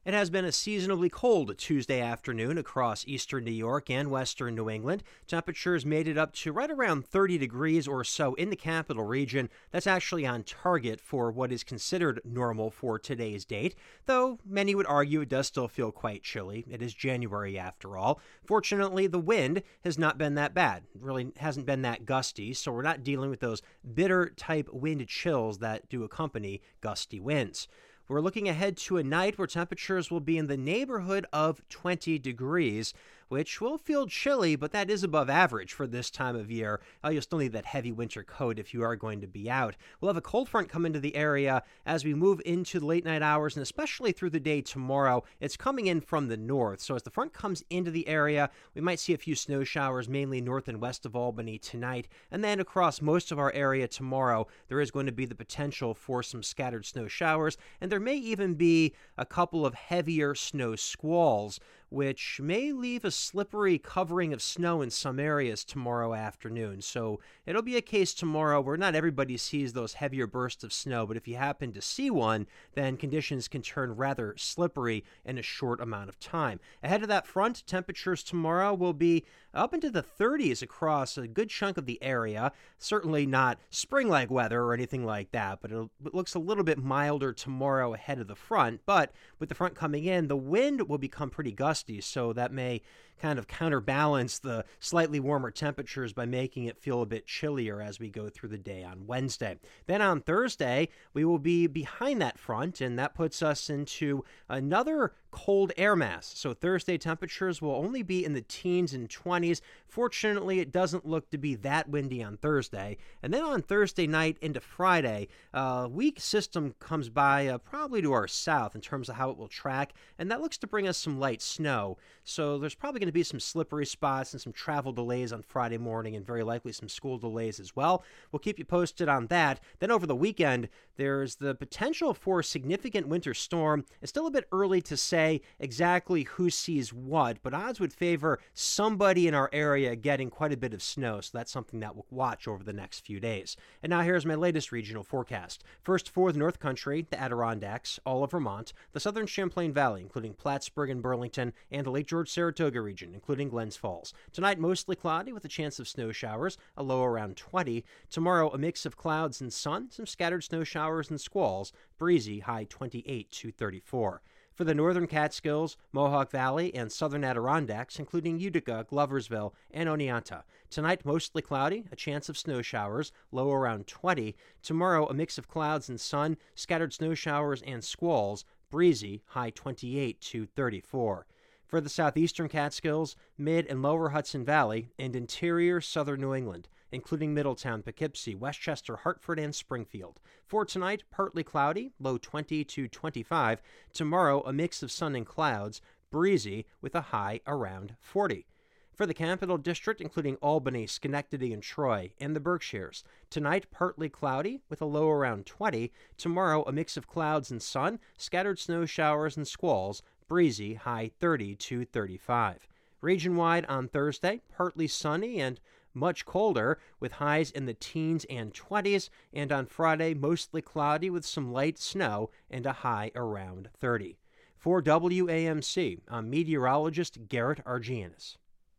It has been a seasonably cold Tuesday afternoon across eastern New York and western New England. Temperatures made it up to right around 30 degrees or so in the capital region. That's actually on target for what is considered normal for today's date, though many would argue it does still feel quite chilly. It is January after all. Fortunately, the wind has not been that bad. It really hasn't been that gusty, so we're not dealing with those bitter type wind chills that do accompany gusty winds. We're looking ahead to a night where temperatures will be in the neighborhood of 20 degrees, which will feel chilly, but that is above average for this time of year. You'll still need that heavy winter coat if you are going to be out. We'll have a cold front come into the area as we move into the late night hours and especially through the day tomorrow. It's coming in from the north, so as the front comes into the area, we might see a few snow showers, mainly north and west of Albany tonight, and then across most of our area tomorrow, there is going to be the potential for some scattered snow showers, and there may even be a couple of heavier snow squalls, which may leave a slippery covering of snow in some areas tomorrow afternoon. So it'll be a case tomorrow where not everybody sees those heavier bursts of snow, but if you happen to see one, then conditions can turn rather slippery in a short amount of time. Ahead of that front, temperatures tomorrow will be up into the 30s across a good chunk of the area. Certainly not spring-like weather or anything like that, but it looks a little bit milder tomorrow ahead of the front. But with the front coming in, the wind will become pretty gusty, so that may kind of counterbalance the slightly warmer temperatures by making it feel a bit chillier as we go through the day on Wednesday. Then on Thursday, we will be behind that front, and that puts us into another cold air mass. So Thursday temperatures will only be in the teens and 20s. Fortunately, it doesn't look to be that windy on Thursday. And then on Thursday night into Friday, a weak system comes by probably to our south in terms of how it will track, and that looks to bring us some light snow. So there's probably going to be some slippery spots and some travel delays on Friday morning and very likely some school delays as well. We'll keep you posted on that. Then over the weekend, there's the potential for a significant winter storm. It's still a bit early to say exactly who sees what, but odds would favor somebody in our area getting quite a bit of snow, so that's something that we'll watch over the next few days. And now here's my latest regional forecast. First for the North Country, the Adirondacks, all of Vermont, the southern Champlain Valley, including Plattsburgh and Burlington, and the Lake George-Saratoga region, including Glens Falls. Tonight, mostly cloudy with a chance of snow showers, a low around 20. Tomorrow, a mix of clouds and sun, some scattered snow showers and squalls, breezy, high 28 to 34. For the northern Catskills, Mohawk Valley, and southern Adirondacks, including Utica, Gloversville, and Oneonta. Tonight, mostly cloudy, a chance of snow showers, low around 20. Tomorrow, a mix of clouds and sun, scattered snow showers and squalls, breezy, high 28 to 34. For the southeastern Catskills, mid and lower Hudson Valley, and interior southern New England, including Middletown, Poughkeepsie, Westchester, Hartford, and Springfield. For tonight, partly cloudy, low 20 to 25. Tomorrow, a mix of sun and clouds, breezy, with a high around 40. For the Capital District, including Albany, Schenectady, and Troy, and the Berkshires. Tonight, partly cloudy, with a low around 20. Tomorrow, a mix of clouds and sun, scattered snow showers and squalls, breezy, high 30 to 35. Region-wide on Thursday, partly sunny and much colder, with highs in the teens and 20s, and on Friday, mostly cloudy with some light snow and a high around 30. For WAMC, I'm meteorologist Garrett Argianis.